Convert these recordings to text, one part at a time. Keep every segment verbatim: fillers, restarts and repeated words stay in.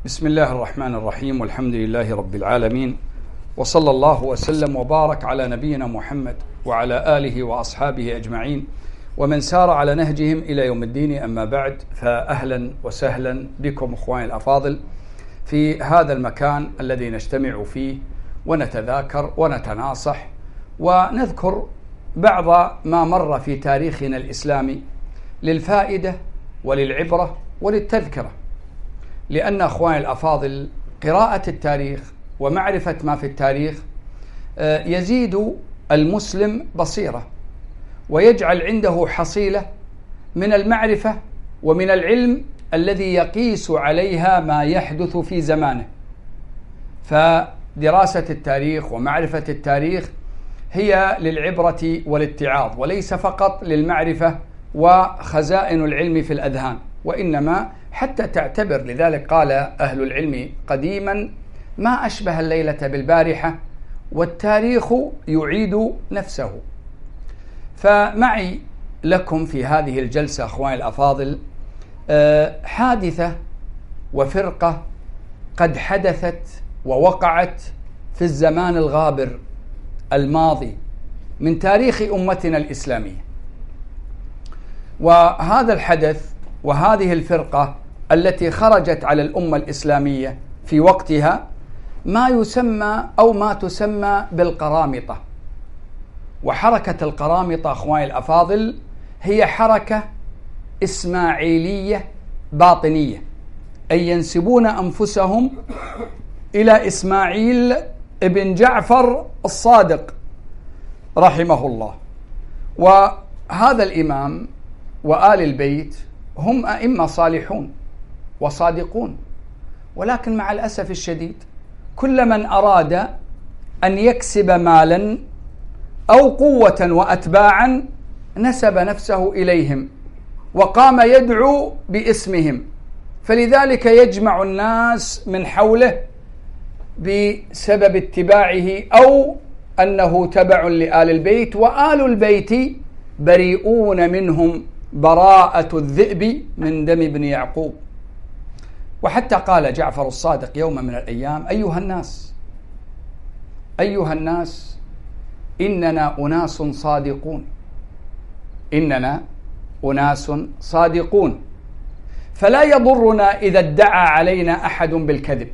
بسم الله الرحمن الرحيم، والحمد لله رب العالمين، وصلى الله وسلم وبارك على نبينا محمد وعلى آله وأصحابه أجمعين ومن سار على نهجهم إلى يوم الدين. أما بعد، فأهلا وسهلا بكم أخواني الأفاضل في هذا المكان الذي نجتمع فيه ونتذاكر ونتناصح ونذكر بعض ما مر في تاريخنا الإسلامي للفائدة وللعبرة وللتذكرة، لأن أخواني الأفاضل قراءة التاريخ ومعرفة ما في التاريخ يزيد المسلم بصيرة ويجعل عنده حصيلة من المعرفة ومن العلم الذي يقيس عليها ما يحدث في زمانه. فدراسة التاريخ ومعرفة التاريخ هي للعبرة والاتعاظ، وليس فقط للمعرفة وخزائن العلم في الأذهان، وإنما حتى تعتبر. لذلك قال أهل العلم قديما: ما أشبه الليلة بالبارحة والتاريخ يعيد نفسه. فمعي لكم في هذه الجلسة أخواني الأفاضل حادثة وفرقة قد حدثت ووقعت في الزمان الغابر الماضي من تاريخ أمتنا الإسلامية. وهذا الحدث وهذه الفرقة التي خرجت على الأمة الإسلامية في وقتها ما يسمى أو ما تسمى بالقرامطة. وحركة القرامطة أخواني الأفاضل هي حركة إسماعيلية باطنية، أي ينسبون أنفسهم إلى إسماعيل ابن جعفر الصادق رحمه الله. وهذا الإمام وآل البيت هم أئمة صالحون وصادقون، ولكن مع الأسف الشديد كل من أراد أن يكسب مالا أو قوة وأتباعا نسب نفسه إليهم وقام يدعو باسمهم، فلذلك يجمع الناس من حوله بسبب اتباعه أو أنه تبع لآل البيت، وآل البيت بريئون منهم براءة الذئب من دم ابن يعقوب. وحتى قال جعفر الصادق يوم من الأيام: أيها الناس أيها الناس إننا أناس صادقون إننا أناس صادقون فلا يضرنا إذا ادعى علينا أحد بالكذب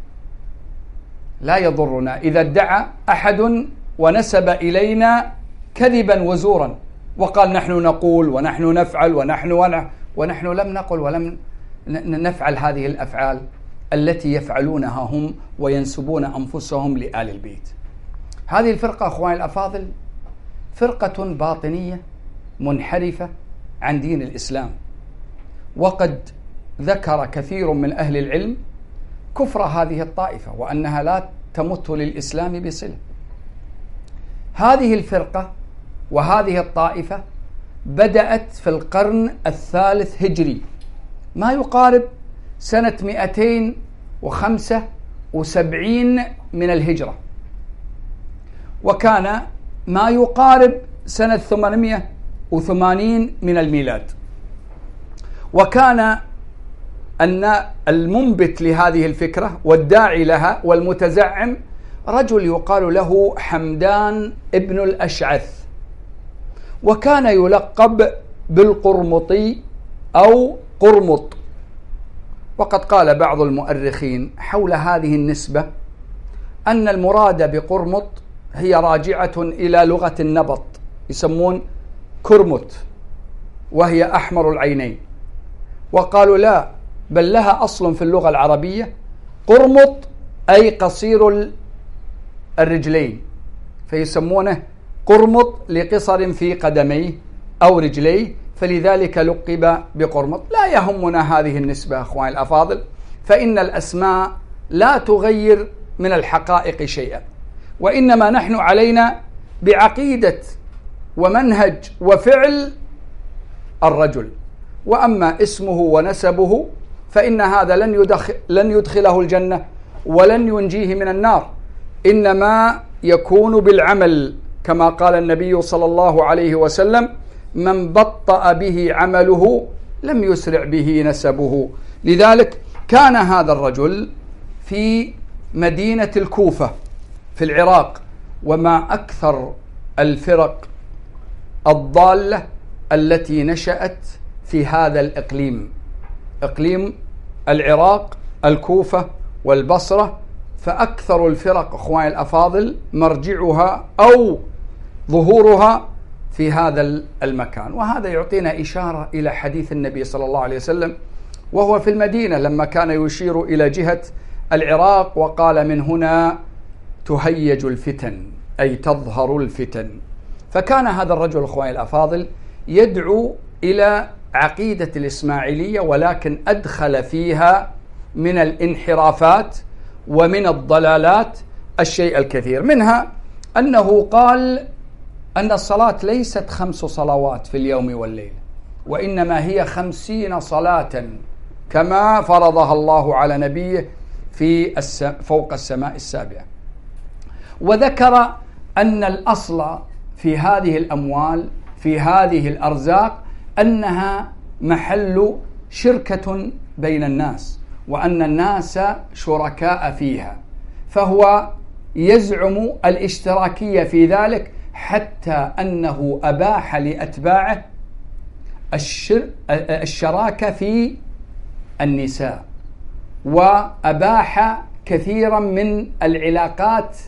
لا يضرنا إذا ادعى أحد ونسب إلينا كذبا وزورا وقال نحن نقول ونحن نفعل ونحن ونحن, ونحن لم نقل ولم نفعل هذه الأفعال التي يفعلونها هم وينسبون أنفسهم لآل البيت. هذه الفرقة أخواني الأفاضل فرقة باطنية منحرفة عن دين الإسلام، وقد ذكر كثير من أهل العلم كفر هذه الطائفة وأنها لا تمت للإسلام بصلة. هذه الفرقة وهذه الطائفة بدأت في القرن الثالث هجري، ما يقارب سنة مئتين وخمسة وسبعين من الهجرة، وكان ما يقارب سنة ثمانمئة وثمانين من الميلاد. وكان أن المنبت لهذه الفكرة والداعي لها والمتزعم رجل يقال له حمدان ابن الأشعث، وكان يلقب بالقرمطي أو قرمط. وقد قال بعض المؤرخين حول هذه النسبة أن المراد بقرمط هي راجعة إلى لغة النبط، يسمون كرمط وهي أحمر العينين، وقالوا لا، بل لها أصل في اللغة العربية، قرمط أي قصير الرجلين، فيسمونه قرمط لقصر في قدميه أو رجليه، فلذلك لقب بقرمط. لا يهمنا هذه النسبة أخواني الأفاضل، فإن الأسماء لا تغير من الحقائق شيئا، وإنما نحن علينا بعقيدة ومنهج وفعل الرجل، وأما اسمه ونسبه فإن هذا لن يدخل لن يدخله الجنة ولن ينجيه من النار، إنما يكون بالعمل، كما قال النبي صلى الله عليه وسلم: من بطأ به عمله لم يسرع به نسبه. لذلك كان هذا الرجل في مدينة الكوفة في العراق، وما أكثر الفرق الضالة التي نشأت في هذا الإقليم، إقليم العراق، الكوفة والبصرة. فأكثر الفرق أخواني الأفاضل مرجعها أو ظهورها في هذا المكان. وهذا يعطينا إشارة إلى حديث النبي صلى الله عليه وسلم وهو في المدينة لما كان يشير إلى جهة العراق وقال: من هنا تهيج الفتن، أي تظهر الفتن. فكان هذا الرجل أخواني الأفاضل يدعو إلى عقيدة الإسماعيلية، ولكن أدخل فيها من الانحرافات ومن الضلالات الشيء الكثير، منها أنه قال أن الصلاة ليست خمس صلوات في اليوم والليل، وإنما هي خمسين صلاة كما فرضها الله على نبيه في الس... فوق السماء السابعة. وذكر أن الأصل في هذه الأموال، في هذه الأرزاق، أنها محل شركة بين الناس، وأن الناس شركاء فيها، فهو يزعم الاشتراكية في ذلك، حتى أنه أباح لأتباعه الشر... الشراكة في النساء، وأباح كثيرا من العلاقات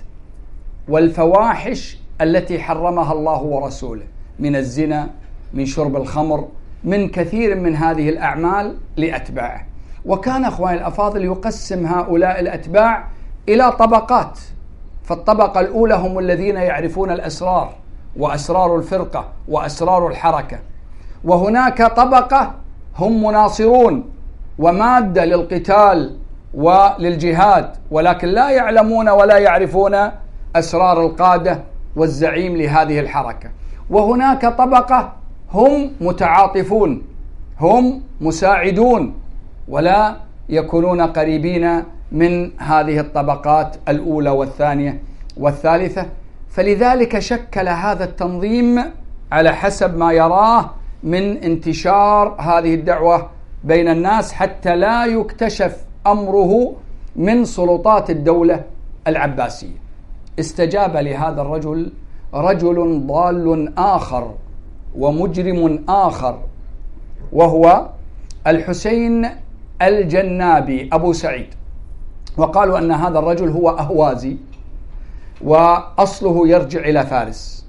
والفواحش التي حرمها الله ورسوله، من الزنا، من شرب الخمر، من كثير من هذه الأعمال لأتباعه. وكان أخواني الأفاضل يقسم هؤلاء الأتباع إلى طبقات، فالطبقة الأولى هم الذين يعرفون الأسرار وأسرار الفرقة وأسرار الحركة، وهناك طبقة هم مناصرون ومادة للقتال وللجهاد، ولكن لا يعلمون ولا يعرفون أسرار القادة والزعيم لهذه الحركة. وهناك طبقة هم متعاطفون، هم مساعدون، ولا يكونون قريبين من هذه الطبقات الأولى والثانية والثالثة. فلذلك شكل هذا التنظيم على حسب ما يراه من انتشار هذه الدعوة بين الناس، حتى لا يكتشف أمره من سلطات الدولة العباسية. استجاب لهذا الرجل رجل ضال آخر ومجرم آخر، وهو الحسين الجنابي أبو سعيد. وقالوا أن هذا الرجل هو أهوازي، وأصله يرجع إلى فارس،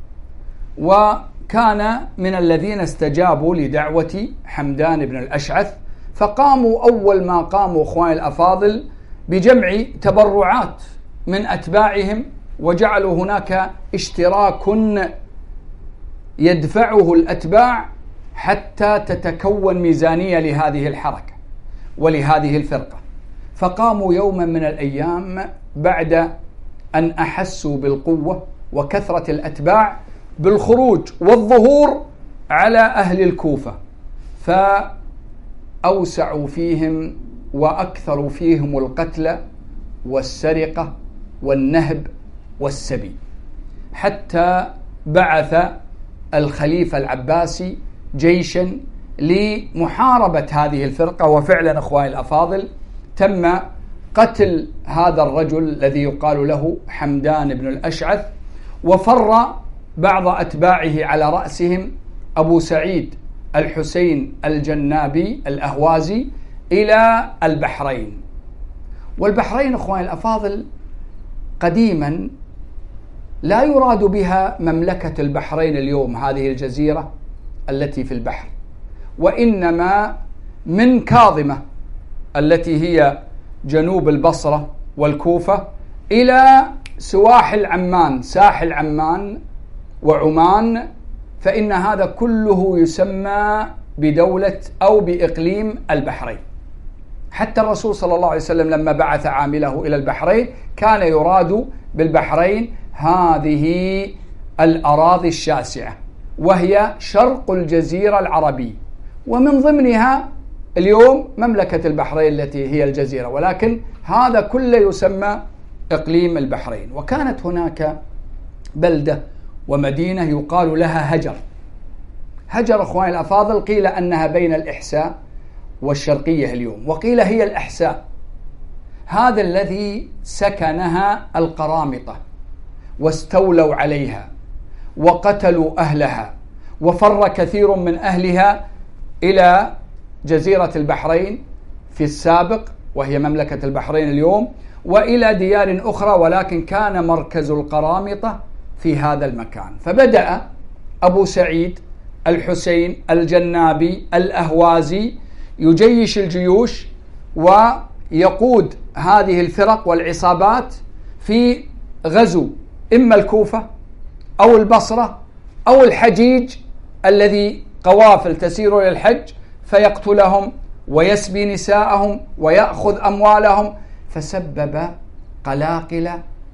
وكان من الذين استجابوا لدعوة حمدان بن الأشعث. فقاموا أول ما قاموا أخواني الأفاضل بجمع تبرعات من أتباعهم، وجعلوا هناك اشتراك يدفعه الأتباع حتى تتكون ميزانية لهذه الحركة ولهذه الفرقة. فقاموا يوما من الأيام بعد أن أحسوا بالقوة وكثرة الأتباع بالخروج والظهور على أهل الكوفة، فأوسعوا فيهم وأكثروا فيهم القتل والسرقة والنهب والسبي، حتى بعث الخليفة العباسي جيشا لمحاربة هذه الفرقة. وفعلا أخواني الأفاضل تم قتل هذا الرجل الذي يقال له حمدان بن الأشعث، وفر بعض أتباعه على رأسهم أبو سعيد الحسين الجنابي الأهوازي إلى البحرين. والبحرين أخواني الأفاضل قديما لا يراد بها مملكة البحرين اليوم، هذه الجزيرة التي في البحر، وإنما من كاظمة التي هي جنوب البصرة والكوفة إلى سواحل عمان، ساحل عمان وعمان، فإن هذا كله يسمى بدولة أو بإقليم البحرين. حتى الرسول صلى الله عليه وسلم لما بعث عامله إلى البحرين كان يراد بالبحرين هذه الأراضي الشاسعة، وهي شرق الجزيرة العربية، ومن ضمنها اليوم مملكة البحرين التي هي الجزيرة، ولكن هذا كله يسمى إقليم البحرين. وكانت هناك بلدة ومدينة يقال لها هجر. هجر أخواني الأفاضل قيل أنها بين الإحساء والشرقية اليوم، وقيل هي الأحساء. هذا الذي سكنها القرامطة واستولوا عليها وقتلوا أهلها، وفر كثير من أهلها إلى جزيرة البحرين في السابق وهي مملكة البحرين اليوم، وإلى ديار أخرى، ولكن كان مركز القرامطة في هذا المكان. فبدأ أبو سعيد الحسين الجنابي الأهوازي يجيش الجيوش ويقود هذه الفرق والعصابات في غزو إما الكوفة أو البصرة أو الحجيج الذي قوافل تسير إلى الحج، فيقتلهم ويسبي نساءهم ويأخذ أموالهم، فسبب قلاقل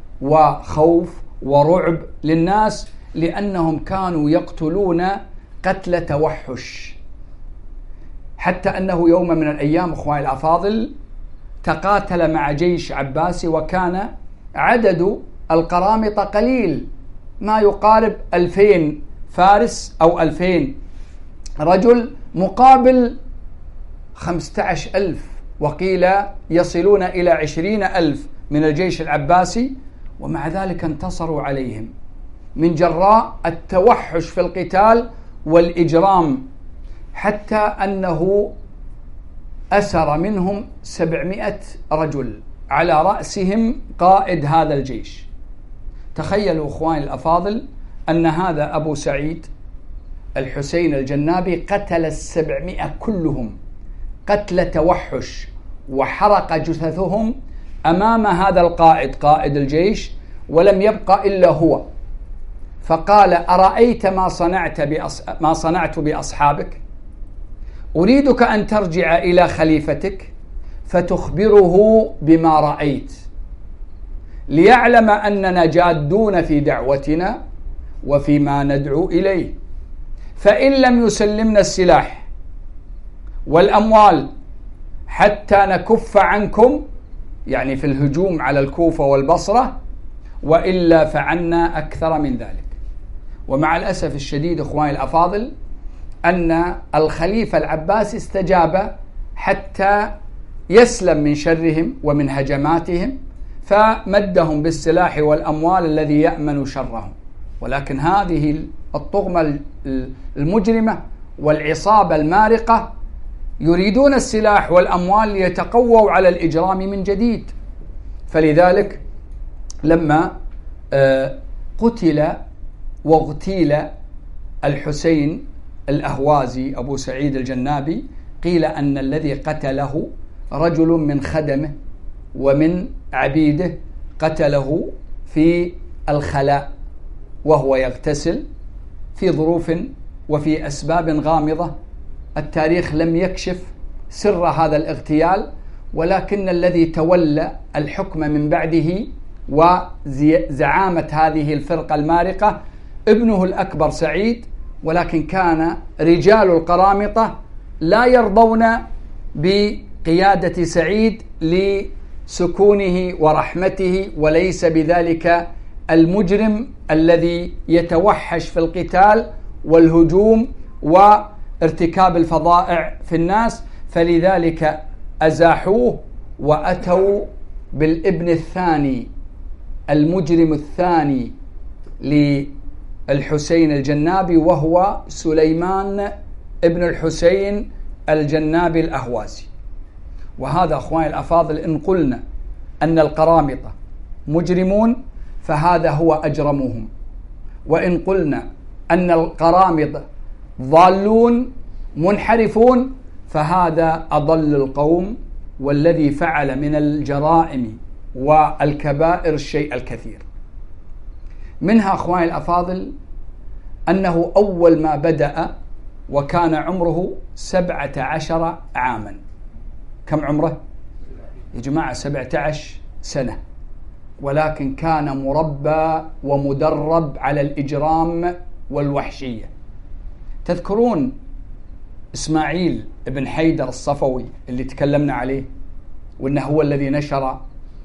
وخوف ورعب للناس، لأنهم كانوا يقتلون قتل توحش. حتى أنه يوم من الأيام أخواني الأفاضل تقاتل مع جيش عباسي، وكان عدد القرامطة قليل، ما يقارب ألفين فارس أو ألفين رجل مقابل خمسة عشر ألف، وقيل يصلون إلى عشرين ألف من الجيش العباسي، ومع ذلك انتصروا عليهم من جراء التوحش في القتال والإجرام، حتى أنه أسر منهم سبعمائة رجل على رأسهم قائد هذا الجيش. تخيلوا أخواني الأفاضل أن هذا أبو سعيد الحسين الجنابي قتل السبعمائة كلهم قتل توحش، وحرق جثثهم أمام هذا القائد قائد الجيش، ولم يبقى إلا هو. فقال: أرأيت ما صنعت بأص... ما صنعت بأصحابك؟ أريدك أن ترجع إلى خليفتك فتخبره بما رأيت، ليعلم أننا جادون في دعوتنا وفيما ندعو إليه، فإن لم يسلمنا السلاح والأموال حتى نكف عنكم، يعني في الهجوم على الكوفة والبصرة، وإلا فعنا أكثر من ذلك. ومع الأسف الشديد أخواني الأفاضل أن الخليفة العباسي استجاب حتى يسلم من شرهم ومن هجماتهم، فمدهم بالسلاح والأموال الذي يأمن شرهم. ولكن هذه الطغمة المجرمة والعصابة المارقة يريدون السلاح والأموال ليتقووا على الإجرام من جديد. فلذلك لما قتل واغتيل الحسين الأهوازي أبو سعيد الجنابي، قيل أن الذي قتله رجل من خدمه ومن عبيده، قتله في الخلاء وهو يغتسل في ظروف وفي أسباب غامضة. التاريخ لم يكشف سر هذا الاغتيال، ولكن الذي تولى الحكم من بعده وزعامة هذه الفرقة المارقة ابنه الأكبر سعيد. ولكن كان رجال القرامطة لا يرضون بقيادة سعيد لسكونه ورحمته، وليس بذلك المجرم الذي يتوحش في القتال والهجوم وارتكاب الفظائع في الناس. فلذلك أزاحوه وأتوا بالابن الثاني المجرم الثاني للحسين الجنابي، وهو سليمان ابن الحسين الجنابي الأهوازي. وهذا أخواني الأفاضل إن قلنا أن القرامطة مجرمون فهذا هو أجرمهم، وإن قلنا أن القرامطة ضالون منحرفون فهذا أضل القوم، والذي فعل من الجرائم والكبائر الشيء الكثير. منها أخواني الأفاضل أنه أول ما بدأ وكان عمره سبعة عشر عاما. كم عمره؟ يا جماعة سبعة عشر سنة، ولكن كان مربى ومدرب على الإجرام والوحشية. تذكرون إسماعيل بن حيدر الصفوي اللي تكلمنا عليه، وأنه هو الذي نشر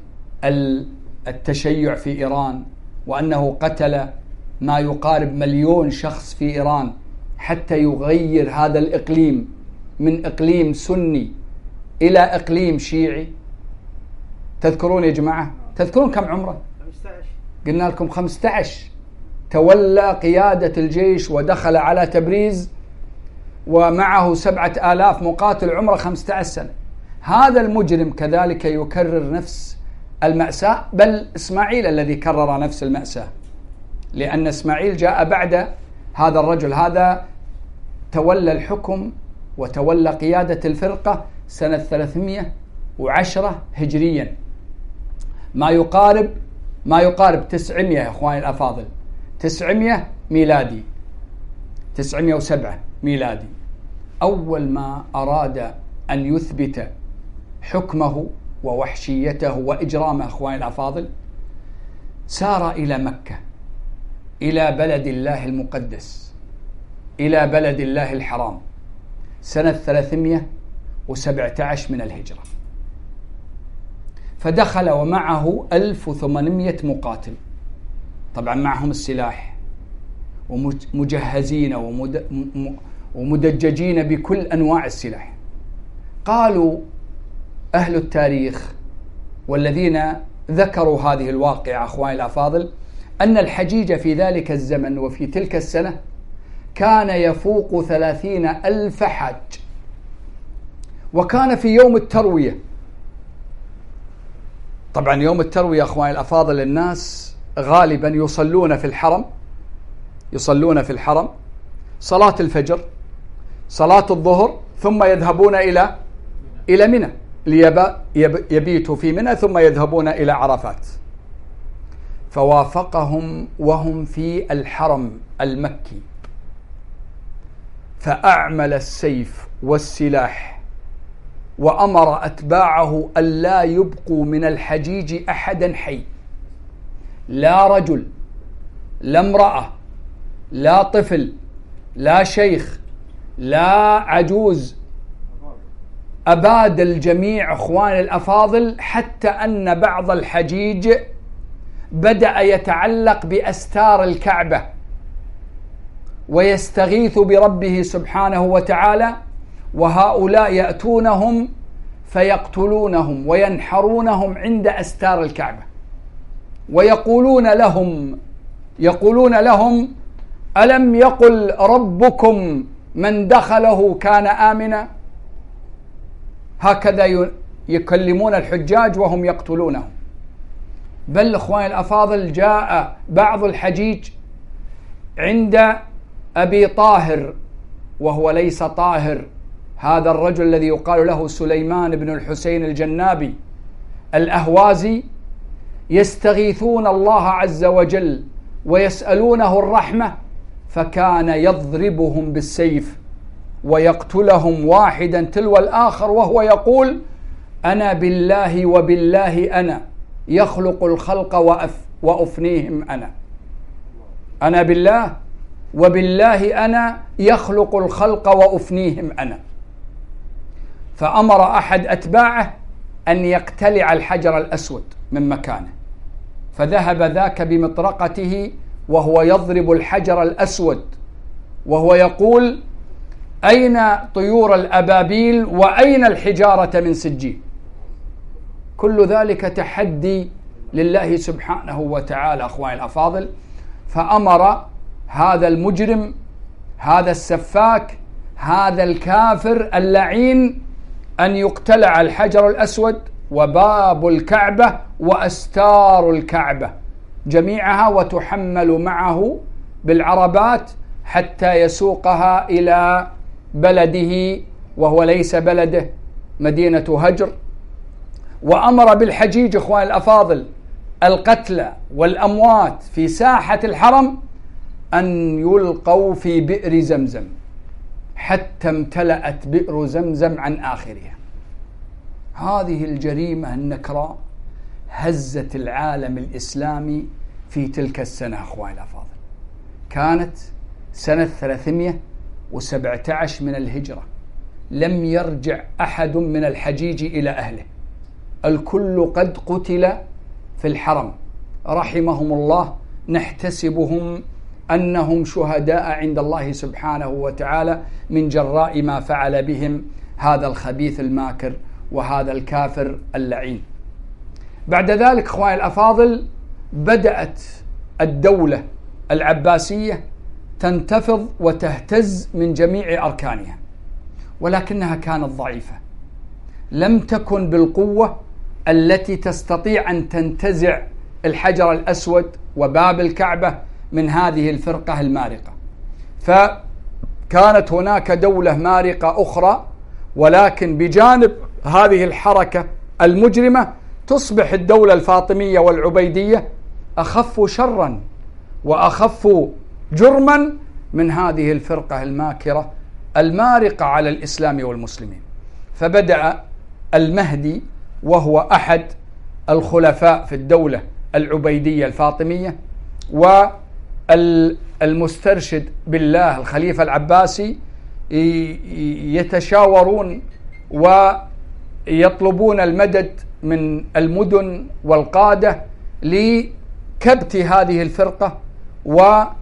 التشيع في إيران، وأنه قتل ما يقارب مليون شخص في إيران حتى يغير هذا الإقليم من إقليم سني إلى إقليم شيعي؟ تذكرون يا جماعة؟ تذكرون كم عمره؟ خمسة عشر. قلنا لكم خمسة عشر. تولى قيادة الجيش ودخل على تبريز ومعه سبعة آلاف مقاتل، عمره خمسة عشر سنة. هذا المجرم كذلك يكرر نفس المأساة، بل إسماعيل الذي كرر نفس المأساة، لأن إسماعيل جاء بعد هذا الرجل. هذا تولى الحكم وتولى قيادة الفرقة سنة ثلاثمائة وعشرة هجريا، ما يقارب ما يقارب تسعمائة يا إخواني الأفاضل، تسعمائة ميلادي، تسعمائة وسبعة ميلادي. أول ما أراد أن يثبت حكمه ووحشيته وإجرامه إخواني الأفاضل، سار إلى مكة، إلى بلد الله المقدس، إلى بلد الله الحرام، سنة ثلاثمائة وسبعة عشر من الهجرة. فدخل ومعه ألف وثمانمائة مقاتل، طبعا معهم السلاح ومجهزين ومدججين بكل أنواع السلاح. قالوا أهل التاريخ والذين ذكروا هذه الواقعة أخواني الأفاضل أن الحجيج في ذلك الزمن وفي تلك السنة كان يفوق ثلاثين ألف حاج. وكان في يوم التروية، طبعا يوم التروية أخواني الأفاضل الناس غالبا يصلون في الحرم، يصلون في الحرم صلاة الفجر، صلاة الظهر، ثم يذهبون إلى إلى منى ليبيتوا في منى، ثم يذهبون إلى عرفات. فوافقهم وهم في الحرم المكي، فأعمل السيف والسلاح وأمر أتباعه ألا يبقوا من الحجيج أحدا حي، لا رجل، لا امرأة، لا طفل، لا شيخ، لا عجوز، أباد الجميع أخوان الأفاضل، حتى أن بعض الحجيج بدأ يتعلق بأستار الكعبة ويستغيث بربه سبحانه وتعالى، وهؤلاء يأتونهم فيقتلونهم وينحرونهم عند أستار الكعبة، ويقولون لهم يقولون لهم ألم يقل ربكم من دخله كان آمنا؟ هكذا يكلمون الحجاج وهم يقتلونهم. بل إخواني الأفاضل جاء بعض الحجيج عند أبي طاهر، وهو ليس طاهر، هذا الرجل الذي يقال له سليمان بن الحسين الجنابي الأهوازي، يستغيثون الله عز وجل ويسألونه الرحمة، فكان يضربهم بالسيف ويقتلهم واحدا تلو الآخر، وهو يقول أنا بالله وبالله أنا يخلق الخلق وأف وأفنيهم أنا، أنا بالله وبالله أنا يخلق الخلق وأفنيهم أنا. فأمر أحد أتباعه أن يقتلع الحجر الأسود من مكانه، فذهب ذاك بمطرقته وهو يضرب الحجر الأسود وهو يقول أين طيور الأبابيل وأين الحجارة من سجيل؟ كل ذلك تحدي لله سبحانه وتعالى أخواني الأفاضل. فأمر هذا المجرم، هذا السفاك، هذا الكافر اللعين أن يقتلع الحجر الأسود وباب الكعبة وأستار الكعبة جميعها، وتحمل معه بالعربات حتى يسوقها إلى بلده، وهو ليس بلده، مدينة هجر. وأمر بالحجيج إخوان الأفاضل القتلى والأموات في ساحة الحرم أن يلقوا في بئر زمزم حتى امتلأت بئر زمزم عن آخرها. هذه الجريمة النكراء هزت العالم الإسلامي في تلك السنة أخواني الأفاضل. كانت سنة ثلاثمائة وسبعة عشر من الهجرة، لم يرجع أحد من الحجيج إلى أهله، الكل قد قتل في الحرم رحمهم الله، نحتسبهم أنهم شهداء عند الله سبحانه وتعالى من جراء ما فعل بهم هذا الخبيث الماكر وهذا الكافر اللعين. بعد ذلك أخواني الأفاضل بدأت الدولة العباسية تنتفض وتهتز من جميع أركانها، ولكنها كانت ضعيفة، لم تكن بالقوة التي تستطيع أن تنتزع الحجر الأسود وباب الكعبة من هذه الفرقة المارقة. فكانت هناك دولة مارقة أخرى، ولكن بجانب هذه الحركة المجرمة تصبح الدولة الفاطمية والعبيدية أخف شرا وأخف جرما من هذه الفرقة الماكرة المارقة على الإسلام والمسلمين. فبدأ المهدي وهو أحد الخلفاء في الدولة العبيدية الفاطمية، والمسترشد بالله الخليفة العباسي يتشاورون ويطلبون المدد من المدن والقادة لكبت هذه الفرقة وكف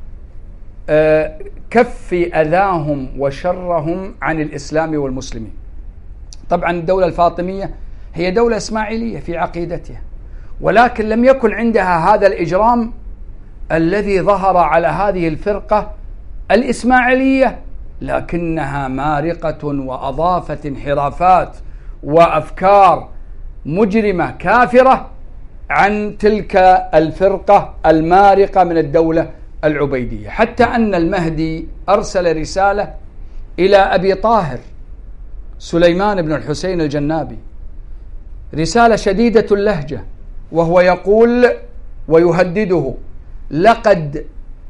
أذاهم وشرهم عن الإسلام والمسلمين. طبعا الدولة الفاطمية هي دولة إسماعيلية في عقيدتها، ولكن لم يكن عندها هذا الإجرام الذي ظهر على هذه الفرقة الإسماعيلية، لكنها مارقة وأضافت انحرافات وأفكار مجرمة كافرة عن تلك الفرقة المارقة من الدولة العبيدية، حتى أن المهدي أرسل رسالة إلى أبي طاهر سليمان بن الحسين الجنابي، رسالة شديدة اللهجة، وهو يقول ويهدده: لقد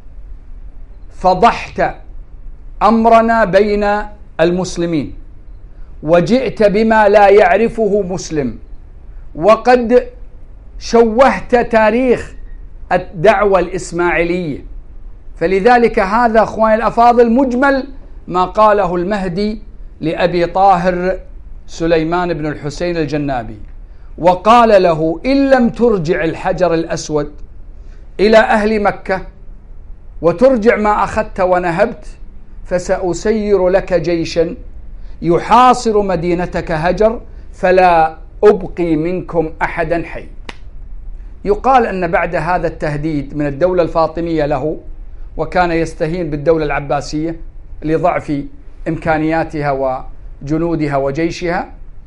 فضحت أمرنا بين المسلمين، وجئت بما لا يعرفه مسلم، وقد شوهت تاريخ الدعوة الإسماعيلية. فلذلك هذا أخواني الأفاضل مجمل ما قاله المهدي لأبي طاهر سليمان بن الحسين الجنابي، وقال له: إن لم ترجع الحجر الأسود إلى أهل مكة وترجع ما أخذت ونهبت، فسأسير لك جيشا يحاصر مدينتك هجر، فلا أبقي منكم أحدا حي. يقال أن بعد هذا التهديد من الدولة الفاطمية له، وكان يستهين بالدولة العباسية لضعف إمكانياتها وجنودها وجيشها،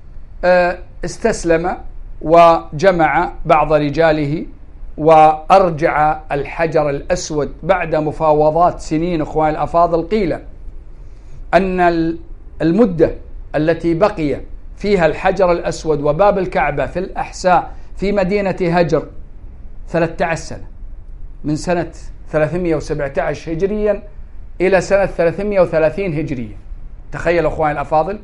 استسلم وجمع بعض رجاله وأرجع الحجر الأسود بعد مفاوضات سنين. أخوان الأفاضل، قيل أن المدة التي بقي فيها الحجر الأسود وباب الكعبة في الأحساء في مدينة هجر ثلاثة عشر سنة، من سنة ثلاثمائة وسبعة عشر هجريا إلى سنة ثلاثمائة وثلاثين هجريا. تخيل أخواني الأفاضل،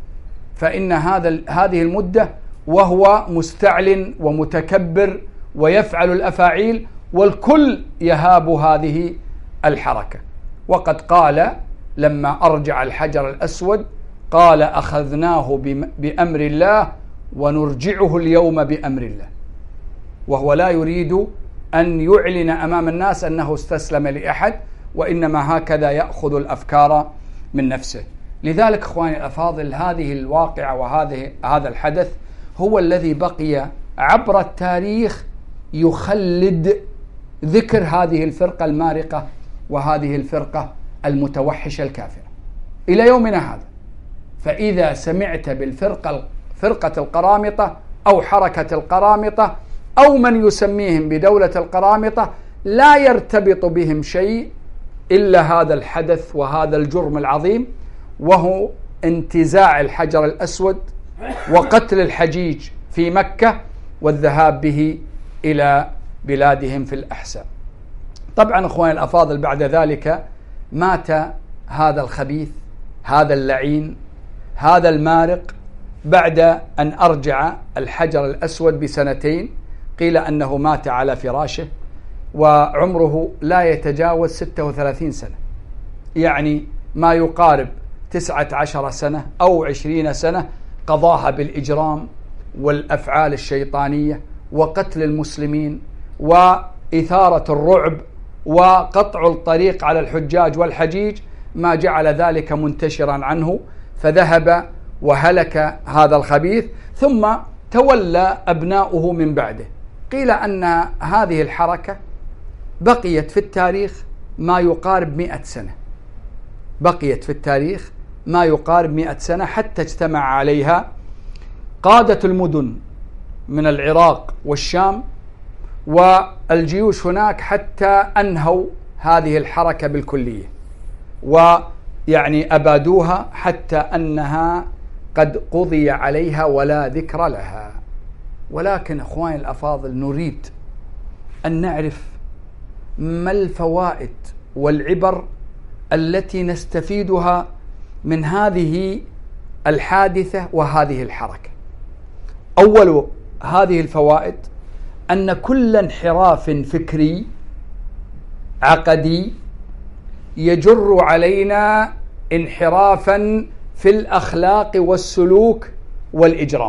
فإن هذا هذه المدة وهو مستعلن ومتكبر ويفعل الأفاعيل، والكل يهاب هذه الحركة. وقد قال لما أرجع الحجر الأسود، قال: أخذناه بأمر الله ونرجعه اليوم بأمر الله، وهو لا يريد أن يعلن أمام الناس أنه استسلم لأحد، وإنما هكذا يأخذ الأفكار من نفسه. لذلك أخواني الأفاضل، هذه الواقعة وهذه هذا الحدث هو الذي بقي عبر التاريخ يخلد ذكر هذه الفرقة المارقة وهذه الفرقة المتوحشة الكافرة إلى يومنا هذا. فإذا سمعت بالفرقة فرقة القرامطة أو حركة القرامطة أو من يسميهم بدولة القرامطة، لا يرتبط بهم شيء إلا هذا الحدث وهذا الجرم العظيم، وهو انتزاع الحجر الأسود وقتل الحجيج في مكة والذهاب به إلى بلادهم في الأحساء. طبعا أخواني الأفاضل، بعد ذلك مات هذا الخبيث، هذا اللعين، هذا المارق، بعد أن أرجع الحجر الأسود بسنتين. قيل أنه مات على فراشه وعمره لا يتجاوز ستة وثلاثين سنة، يعني ما يقارب تسعة عشر سنة أو عشرين سنة قضاها بالإجرام والأفعال الشيطانية وقتل المسلمين وإثارة الرعب وقطع الطريق على الحجاج والحجيج ما جعل ذلك منتشرا عنه، فذهب وهلك هذا الخبيث، ثم تولى أبناؤه من بعده. قيل أن هذه الحركة بقيت في التاريخ ما يقارب مئة سنة، بقيت في التاريخ ما يقارب مئة سنة، حتى اجتمع عليها قادة المدن من العراق والشام والجيوش هناك حتى أنهوا هذه الحركة بالكلية، ويعني أبادوها حتى أنها قد قضي عليها ولا ذكر لها. ولكن أخواني الأفاضل، نريد أن نعرف ما الفوائد والعبر التي نستفيدها من هذه الحادثة وهذه الحركة. أول هذه الفوائد أن كل انحراف فكري عقدي يجر علينا انحرافا في الأخلاق والسلوك والإجرام،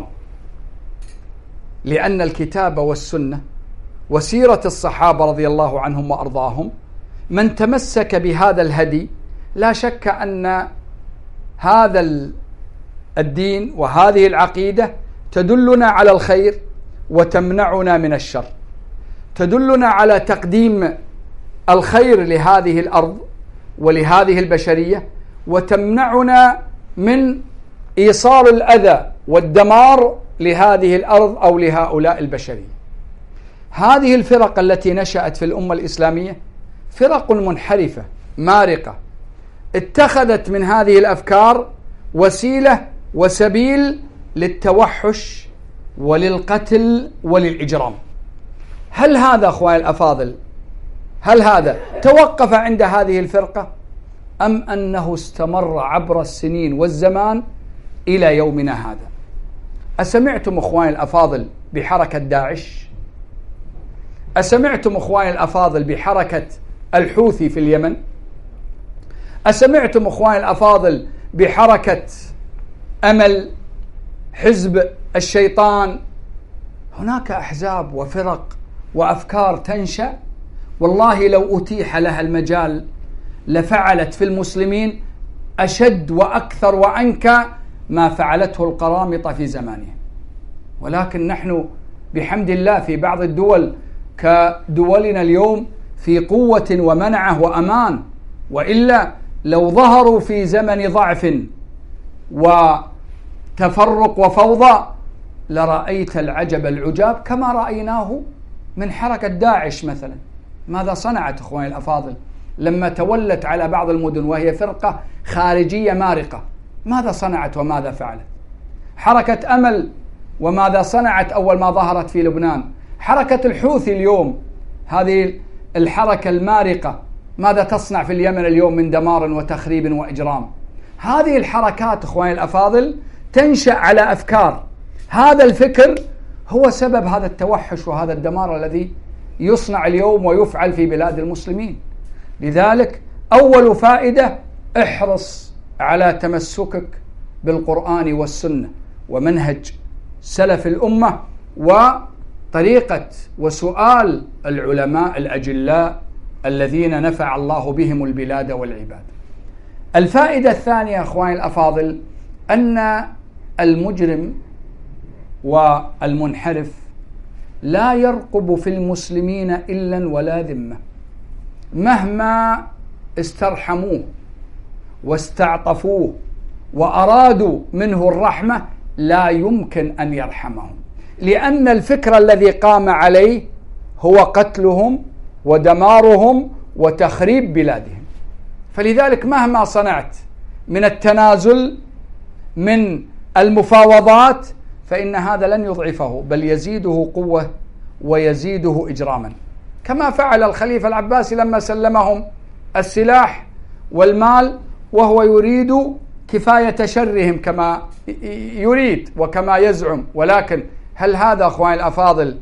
لأن الكتاب والسنة وسيرة الصحابة رضي الله عنهم وأرضاهم من تمسك بهذا الهدي لا شك أن هذا الدين وهذه العقيدة تدلنا على الخير وتمنعنا من الشر، تدلنا على تقديم الخير لهذه الأرض ولهذه البشرية، وتمنعنا من إيصال الأذى والدمار لهذه الأرض أو لهؤلاء البشرية. هذه الفرق التي نشأت في الأمة الإسلامية فرق منحرفة مارقة، اتخذت من هذه الأفكار وسيلة وسبيل للتوحش وللقتل وللإجرام. هل هذا أخواني الأفاضل، هل هذا توقف عند هذه الفرقة، أم أنه استمر عبر السنين والزمان إلى يومنا هذا؟ أسمعتم أخواني الأفاضل بحركة داعش؟ أسمعتم أخواني الأفاضل بحركة الحوثي في اليمن؟ أسمعتم أخواني الأفاضل بحركة أمل، حزب الشيطان؟ هناك أحزاب وفرق وأفكار تنشأ، والله لو أتيح لها المجال لفعلت في المسلمين أشد وأكثر وأنكى ما فعلته القرامطة في زمانهم. ولكن نحن بحمد الله في بعض الدول كدولنا اليوم في قوة ومنعة وأمان، وإلا لو ظهروا في زمن ضعف وتفرق وفوضى لرأيت العجب العجاب كما رأيناه من حركة داعش مثلا. ماذا صنعت أخواني الأفاضل لما تولت على بعض المدن وهي فرقة خارجية مارقة؟ ماذا صنعت وماذا فعلت؟ حركة أمل وماذا صنعت أول ما ظهرت في لبنان؟ حركة الحوثي اليوم، هذه الحركة المارقة، ماذا تصنع في اليمن اليوم من دمار وتخريب وإجرام؟ هذه الحركات أخواني الأفاضل تنشأ على أفكار، هذا الفكر هو سبب هذا التوحش وهذا الدمار الذي يصنع اليوم ويفعل في بلاد المسلمين. لذلك أول فائدة، احرص على تمسكك بالقرآن والسنة ومنهج سلف الأمة وطريقة وسؤال العلماء الأجلاء الذين نفع الله بهم البلاد والعباد. الفائدة الثانية أخواني الأفاضل أن المجرم والمنحرف لا يرقب في المسلمين إلا ولا ذمة، مهما استرحموه واستعطفوه وأرادوا منه الرحمة لا يمكن أن يرحمهم، لأن الفكر الذي قام عليه هو قتلهم ودمارهم وتخريب بلادهم. فلذلك مهما صنعت من التنازل من المفاوضات فإن هذا لن يضعفه، بل يزيده قوة ويزيده إجراما، كما فعل الخليفة العباسي لما سلمهم السلاح والمال وهو يريد كفاية شرهم كما يريد وكما يزعم. ولكن هل هذا أخواني الأفاضل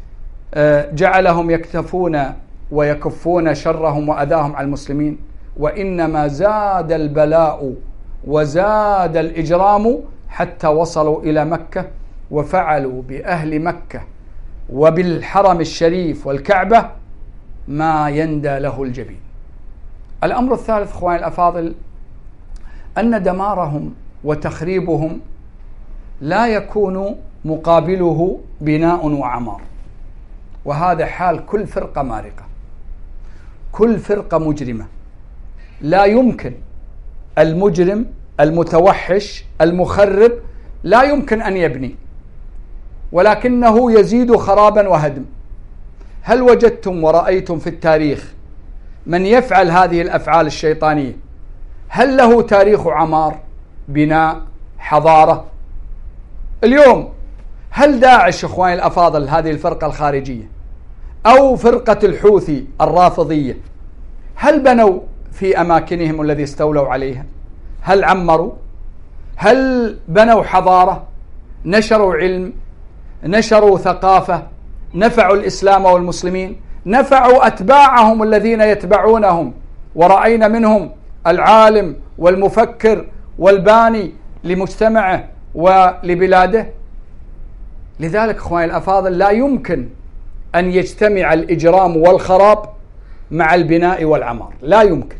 جعلهم يكتفون ويكفون شرهم وأذاهم على المسلمين؟ وإنما زاد البلاء وزاد الإجرام حتى وصلوا إلى مكة وفعلوا بأهل مكة وبالحرم الشريف والكعبة ما يندى له الجبين. الأمر الثالث أخواني الأفاضل، أن دمارهم وتخريبهم لا يكون مقابله بناء وعمار، وهذا حال كل فرقة مارقة، كل فرقة مجرمة. لا يمكن المجرم المتوحش المخرب لا يمكن أن يبني، ولكنه يزيد خرابا وهدم. هل وجدتم ورأيتم في التاريخ من يفعل هذه الأفعال الشيطانية هل له تاريخ عمار، بناء، حضارة؟ اليوم هل داعش إخواني الأفاضل، هذه الفرقة الخارجية، أو فرقة الحوثي الرافضية، هل بنوا في أماكنهم الذي استولوا عليها؟ هل عمروا؟ هل بنوا حضارة؟ نشروا علم؟ نشروا ثقافة؟ نفعوا الإسلام والمسلمين؟ نفعوا أتباعهم الذين يتبعونهم، ورأينا منهم العالم والمفكر والباني لمجتمعه ولبلاده؟ لذلك أخواني الأفاضل لا يمكن أن يجتمع الإجرام والخراب مع البناء والعمار، لا يمكن.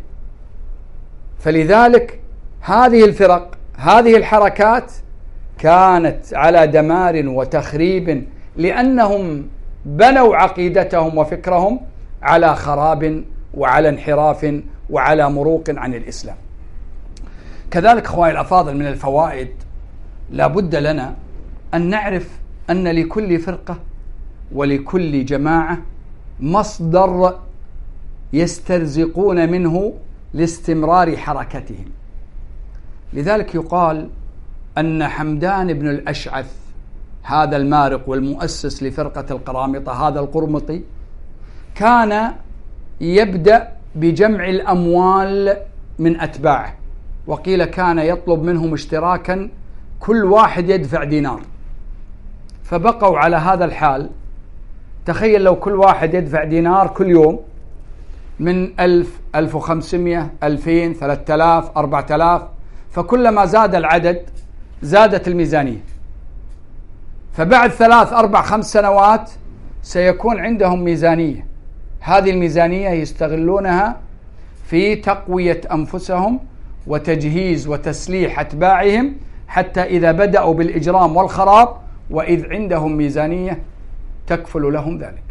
فلذلك هذه الفرق، هذه الحركات كانت على دمار وتخريب، لأنهم بنوا عقيدتهم وفكرهم على خراب وعلى انحراف وعلى مروق عن الإسلام. كذلك أخواني الأفاضل من الفوائد، لا بد لنا أن نعرف أن لكل فرقة ولكل جماعة مصدر يسترزقون منه لاستمرار حركتهم. لذلك يقال أن حمدان بن الأشعث هذا المارق والمؤسس لفرقة القرامطة، هذا القرمطي، كان يبدأ بجمع الأموال من أتباعه، وقيل كان يطلب منهم اشتراكا كل واحد يدفع دينار، فبقوا على هذا الحال. تخيل لو كل واحد يدفع دينار كل يوم، من ألف، ألف وخمسمائة، ألفين، ثلاثة آلاف، أربعة آلاف، فكلما زاد العدد زادت الميزانية. فبعد ثلاث أربع خمس سنوات سيكون عندهم ميزانية، هذه الميزانية يستغلونها في تقوية أنفسهم وتجهيز وتسليح أتباعهم، حتى إذا بدأوا بالإجرام والخراب وإذ عندهم ميزانية تكفل لهم ذلك.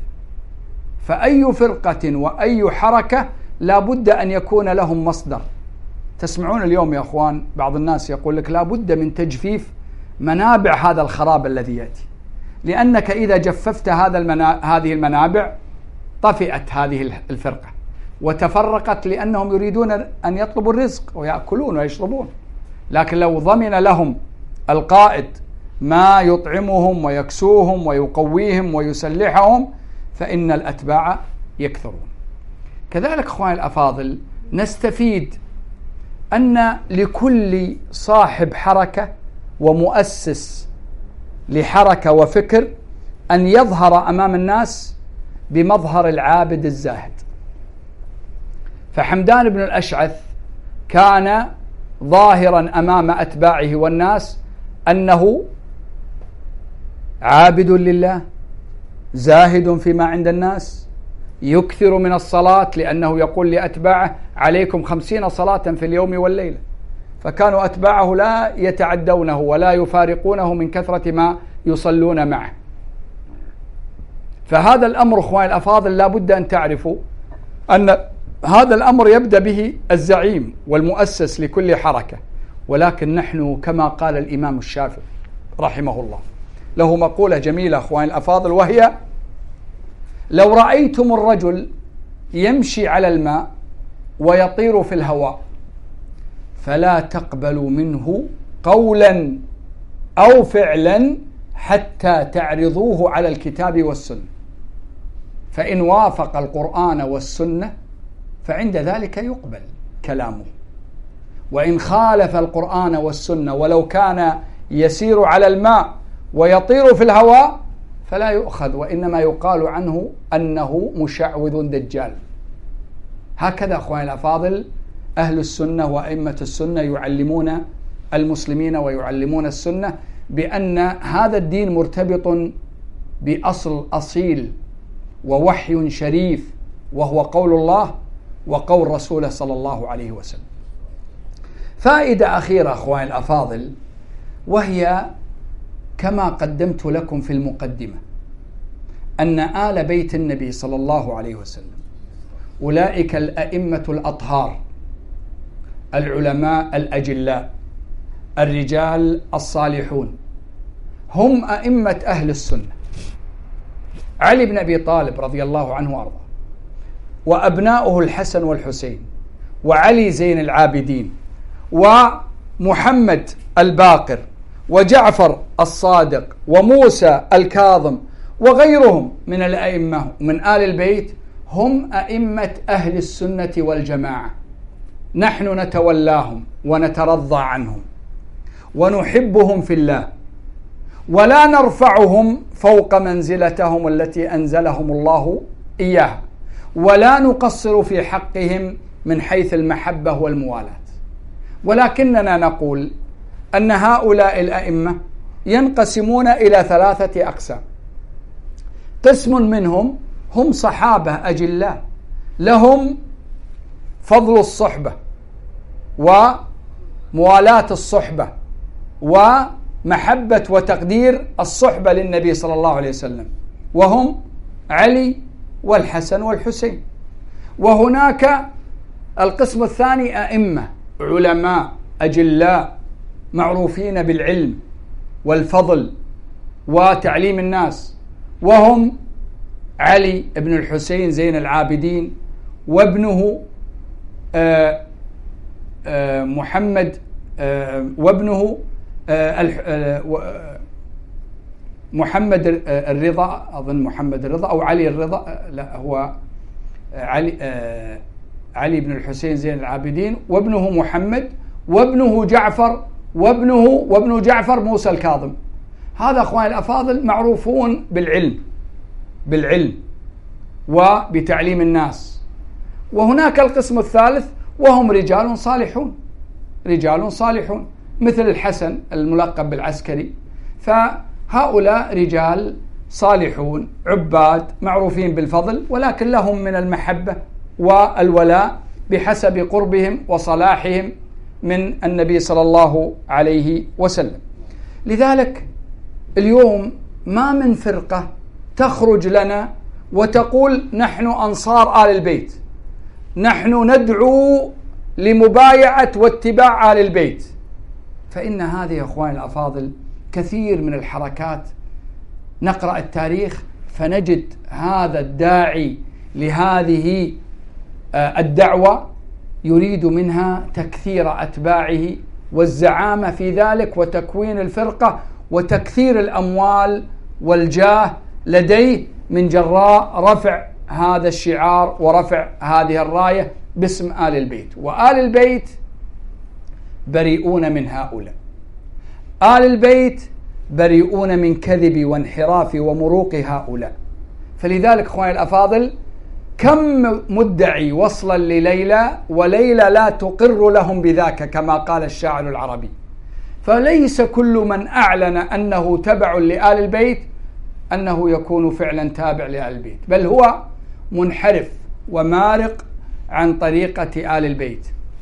فأي فرقة وأي حركة لا بد أن يكون لهم مصدر. تسمعون اليوم يا أخوان بعض الناس يقول لك لا بد من تجفيف منابع هذا الخراب الذي يأتي، لأنك إذا جففت هذا المنا... هذه المنابع طفئت هذه الفرقة وتفرقت، لأنهم يريدون أن يطلبوا الرزق ويأكلون ويشربون. لكن لو ضمن لهم القائد ما يطعمهم ويكسوهم ويقويهم ويسلحهم فإن الأتباع يكثرون. كذلك أخواني الأفاضل نستفيد أن لكل صاحب حركة ومؤسس لحركة وفكر أن يظهر أمام الناس بمظهر العابد الزاهد. فحمدان بن الأشعث كان ظاهرا أمام أتباعه والناس أنه عابد لله، زاهد فيما عند الناس، يكثر من الصلاة، لأنه يقول لأتباعه عليكم خمسين صلاة في اليوم والليلة. فكانوا أتباعه لا يتعدونه ولا يفارقونه من كثرة ما يصلون معه. فهذا الأمر أخواني الأفاضل لا بد أن تعرفوا أن هذا الأمر يبدأ به الزعيم والمؤسس لكل حركة. ولكن نحن كما قال الإمام الشافعي رحمه الله، له مقولة جميلة أخواني الأفاضل، وهي: لو رأيتم الرجل يمشي على الماء ويطير في الهواء فلا تقبلوا منه قولا أو فعلا حتى تعرضوه على الكتاب والسنة، فإن وافق القرآن والسنة فعند ذلك يقبل كلامه، وإن خالف القرآن والسنة ولو كان يسير على الماء ويطير في الهواء فلا يؤخذ، وإنما يقال عنه أنه مشعوذ دجال. هكذا أخواني الأفاضل أهل السنة وأئمة السنة يعلمون المسلمين ويعلمون السنة بأن هذا الدين مرتبط بأصل أصيل ووحي شريف وهو قول الله وقول رسوله صلى الله عليه وسلم. فائدة أخيرة أخواني الأفاضل، وهي كما قدمت لكم في المقدمة أن آل بيت النبي صلى الله عليه وسلم أولئك الأئمة الأطهار العلماء الأجلاء الرجال الصالحون، هم أئمة أهل السنة. علي بن أبي طالب رضي الله عنه وأرضاه، وأبناؤه الحسن والحسين، وعلي زين العابدين، ومحمد الباقر، وجعفر الصادق، وموسى الكاظم، وغيرهم من الأئمة من آل البيت، هم أئمة أهل السنة والجماعة. نحن نتولاهم ونترضى عنهم ونحبهم في الله، ولا نرفعهم فوق منزلتهم التي أنزلهم الله إياها، ولا نقصر في حقهم من حيث المحبة والموالاة. ولكننا نقول أن هؤلاء الأئمة ينقسمون إلى ثلاثة أقسام. قسم منهم هم صحابة أجلاء لهم فضل الصحبة وموالاة الصحبة ومحبة وتقدير الصحبة للنبي صلى الله عليه وسلم، وهم علي والحسن والحسين. وهناك القسم الثاني أئمة علماء أجلاء معروفين بالعلم والفضل وتعليم الناس، وهم علي بن الحسين زين العابدين، وابنه آآ آآ محمد وابنه محمد الرضا، أظن محمد الرضا أو علي الرضا، لا هو علي علي بن الحسين زين العابدين، وابنه محمد، وابنه جعفر، وابنه وابن جعفر موسى الكاظم. هذا أخواني الأفاضل معروفون بالعلم بالعلم وبتعليم الناس. وهناك القسم الثالث وهم رجال صالحون رجال صالحون مثل الحسن الملقب بالعسكري، فهؤلاء رجال صالحون عباد معروفين بالفضل، ولكن لهم من المحبة والولاء بحسب قربهم وصلاحهم من النبي صلى الله عليه وسلم. لذلك اليوم ما من فرقة تخرج لنا وتقول نحن أنصار آل البيت، نحن ندعو لمبايعة واتباع آل البيت، فإن هذه يا أخواني الأفاضل كثير من الحركات نقرأ التاريخ فنجد هذا الداعي لهذه الدعوة يريد منها تكثير أتباعه والزعامة في ذلك وتكوين الفرقة وتكثير الأموال والجاه لديه من جراء رفع هذا الشعار ورفع هذه الراية باسم آل البيت. وآل البيت بريئون من هؤلاء، آل البيت بريئون من كذب وانحراف ومروق هؤلاء. فلذلك أخواني الأفاضل كم مدعي وصلا لليلى وليلى لا تقر لهم بذاك كما قال الشاعر العربي. فليس كل من أعلن أنه تبع لآل البيت أنه يكون فعلا تابع لآل البيت، بل هو منحرف ومارق عن طريقة آل البيت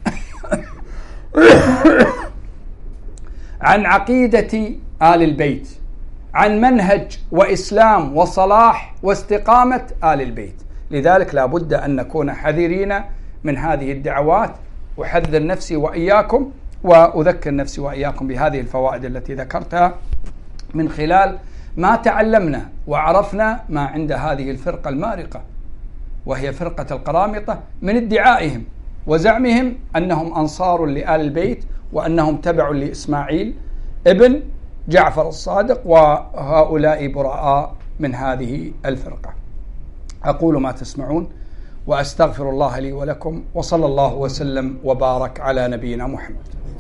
عن عقيدة آل البيت، عن منهج وإسلام وصلاح واستقامة آل البيت. لذلك لا بد أن نكون حذرين من هذه الدعوات. أحذر نفسي وإياكم وأذكر نفسي وإياكم بهذه الفوائد التي ذكرتها من خلال ما تعلمنا وعرفنا ما عند هذه الفرقة المارقة، وهي فرقة القرامطة، من ادعائهم وزعمهم أنهم أنصار لآل البيت وأنهم تبع لإسماعيل ابن جعفر الصادق، وهؤلاء براء من هذه الفرقة. أقول ما تسمعون وأستغفر الله لي ولكم، وصلى الله وسلم وبارك على نبينا محمد.